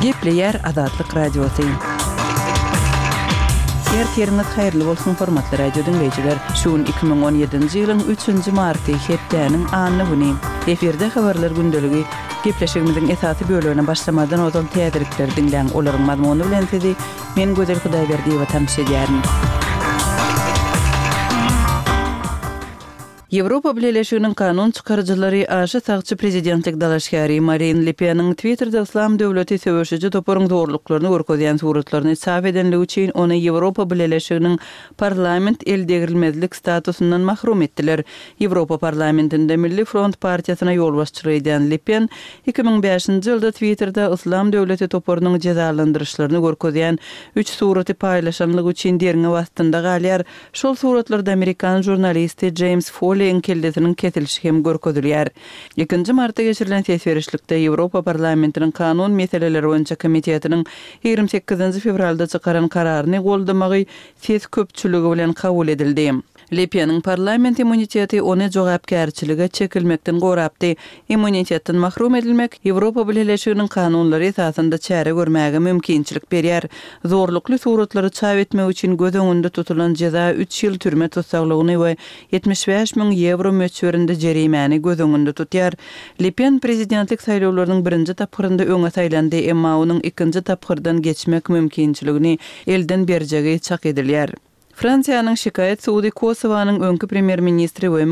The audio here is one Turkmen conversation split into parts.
Gepleyer Azatlyk Radiosu. Ertiriniz hayırlı bolsun hormatly radio dinleyijiler. Şuun 2017-nji ýylyň 3-nji marty hepdeniň anyny güni. Eferde habarlar gündöligi gepleşigimiziň esasy bölügine başlamadan ozal täzelikler dinleň olaryň mazmuny bilen sizi men Gözel Hudaýberdiýewa tanış edýärim. Европа Birleşiginiň kanun çykarjylary aşy sagçy prezidentlik dalaşgary Marine Le Pen'in Twitter'da Islam döwleti söwüşüji toparyň dogrulyklaryny görkezýän suratlaryny çap edenligi üçin ony Европа Birleşiginiň parlament eldegirilmezlik statusundan mahrum etdiler. Европа parlamentinde Milli Front partiýasyna ýol başçylyk eden Le Pen 2005-nji ýylda Twitter'da Islam döwleti toparynyň cezalandyryşlaryny görkezýän 3 suraty paýlaşanlygy üçin derňe wagtynda galýar. Şol suratlarda Amerikan jurnalisti James Foley enkildetinin ketilişi hem görkezilýär. 2-nji martda geçirilen tesberişlikde Ýewropa parlamentiniň kanun meseleleri boýunça komitetiniň 28-nji fevralda çykaran kararyny goldamagy ses köpçüligi bilen kabul edildi. Le Pen'in parlament immuniteti ony jogapkärçilige çekilmekden gorapdy. Immunitetten mahrum edilmek Ýewropa Birleşiginiň kanunlary esasynda çäre görmäge mümkinçilik berýär. Zorlukly suratlary çap etmek üçin göz öňünde tutulan jeza 3 ýyl türme tutsaklygyny we 75.000 euro möçberinde jerimäni göz öňünde tutýar. Le Pen prezidentlik saýlawlarynyň birinji tapgyrynda öňe saýlandy, emma onuň ikinji tapgyrdan geçmek mümkinçiligini elden berjegi çak edilýär. Fransiýanyň şikayet suudi Kosowanyň öňkü premier ministri we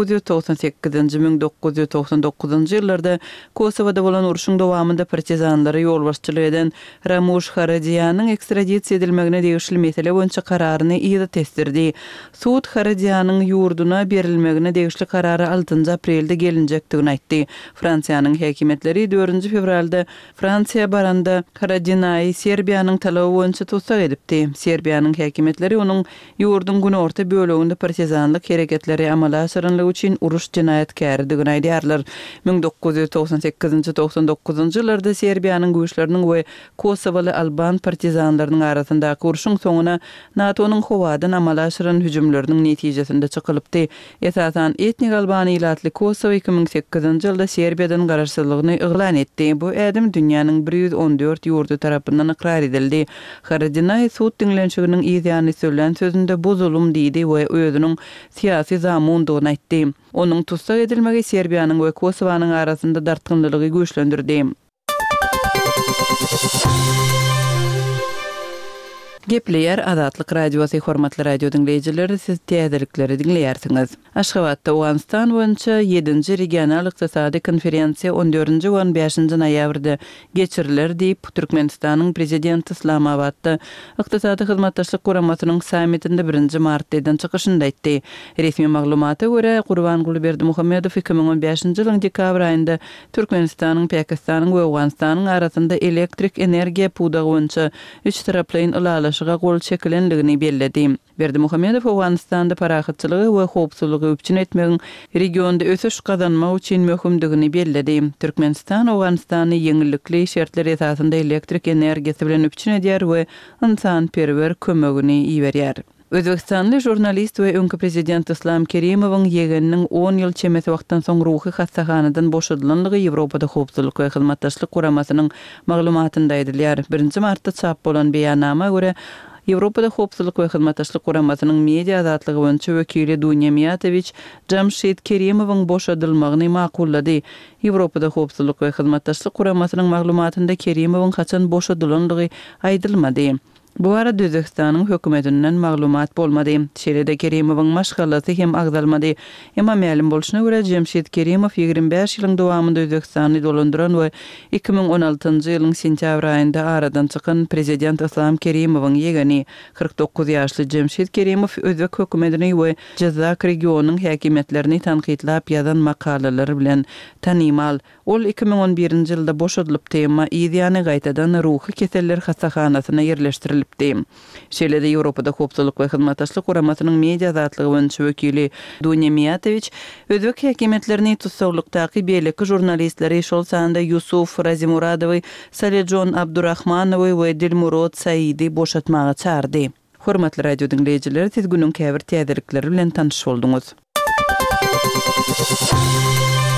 1998-1999-njy ýyllarda Kosowada bolan uruşyň dowamında partizanlary ýol başçylyk eden Ramush Haradiyanyň ekstradisiýa edilmegine degişli mesele boýunça kararyny ýyda testirdi. Suud Haradiyanyň ýurduna berilmegine degişli karary 6 aprelde gelinjekdigini aýtdy. Fransiýanyň häkimetleri 4 fevralda Fransiýa baranda Haradiyany Serbiýanyň talaby boýunça tutsak edipdi. Serbiýanyň häkimetleri onuň ýurdun günorta bölегinde partizanlyk hereketleri amala aşyranlygy üçin uruş jinaýatkäridigini aýdýarlar. 1998-99-njy ýyllarda Serbiýanyň güýçleriniň we Kosowaly Alban partizanlarynyň arasyndaky uruşyň soňuna NATO-nyň howadan amala aşyran hüjümleriniň netijesinde çykylypdy. Esasan etnik albaniýatly Kosowa 2008-nji ýylda Serbiýadan garaşsyzlygyny iglan etdi. Bu ädim dünýäniň 114 ýurdu tarapyndan ikrar edildi. Haradinay suud dinlenşiginiň ýa-ni söýlen sözünde bu zulüm diýdi we özüniň siýasy zamandygyny aýtdy. Onuň tutsak edilmegi Serbiýanyň we Kosowanyň arasynda dartgynlygy güýçlendirdi. Gepleyer Azatlyk Radiosu hormatly radio dinleyijileri, siz täzelikleri dinleýärsiňiz. Aşgabatda Awganistan boýunça 7-nji regional ykdysady konferensiýa 14-nji we 15-nji noýabrda geçiriler diýip Türkmenistanyň prezidenti Islamabadda ykdysady hyzmatdaşlyk guramasynyň sammitinde 1-nji martdan çykyşynda aýtdy. Resmi maglumata görä Gurbanguly Berdimuhammedow 2015-nji ýylyň dekabr aýynda Türkmenistanyň, Pakistanyň we Awganistanyň arasynda elektrik energiýa pudagy boýunça 3 taraplyň ulalaşyga gol çekilenligini belledi. Berdimuhammedow Awganistanda parahatçylygy we howpsuzlygy üçin etmegiň regionda ösüş gazanmak üçin möhümdigini belledi. Türkmenistan Awganistany ýeňillikli şertler esasynda elektrik energiýasy bilen üçin edýär we insanperwer kömegini iýerýär. Özbekistanly jurnalist we öňkü prezident Islom Kerimowyň ýegeniniň 10 ýyl çemesi wagtdan soň ruhy hastahanadan boşadylanlygy Ýewropada howpsuzlyk we hyzmatdaşlyk guramasynyň maglumatynda aýdylýar. 1-nji martda çap bolan beýannama görä Ýewropada howpsuzlyk we hyzmatdaşlyk guramasynyň media azatlygy boýunça wekili Dunya Mijatovic Jamshid Kerimowyň boşadylmagyny makullady. Ýewropada howpsuzlyk we hyzmatdaşlyk guramasynyň maglumatynda Kerimowyň haçan boşadylanlygy aýdylmady. Bu arada Özbekistanyň hökümetinden maglumat bolmady. Şeýle-de Kerimowyň maşgalasy hem agdalmady. Emma ma'lum bolşuna görä Jamshid Kerimow 25 ýylyň dowamında Özbekistany dolandyran we 2016-njy ýylyň sentýabr aýynda aradan çykan prezident Islom Kerimowyň ýegeni 49 ýaşly Jamshid Kerimow Özbek hökümetini we Jazak regionynyň häkimetlerini tanqidlap ýazan makalalary bilen tanymal. Ol 2011-nji ýylda boşadylypdy, emma ýa-ni gaýtadan ruhy keseller hastahanasyna ýerleşdirildi. Şeýle-de Ýewropada howpsuzlyk we hyzmatdaşlyk guramasynyň media azatlygy boýunça wekili Dunya Mijatovic Özbek häkimetlerini tutsaklykdaky beýleki jurnalistleri şol sanda Yusuf Razimuradowy, Salejon Abdurrahmanowy we Dilmurod Saidi boşatmaga çağırdy. Hormatly radio dinleyijiler, siz günüň käbir täzelikleri bilen tanış bolduňuz.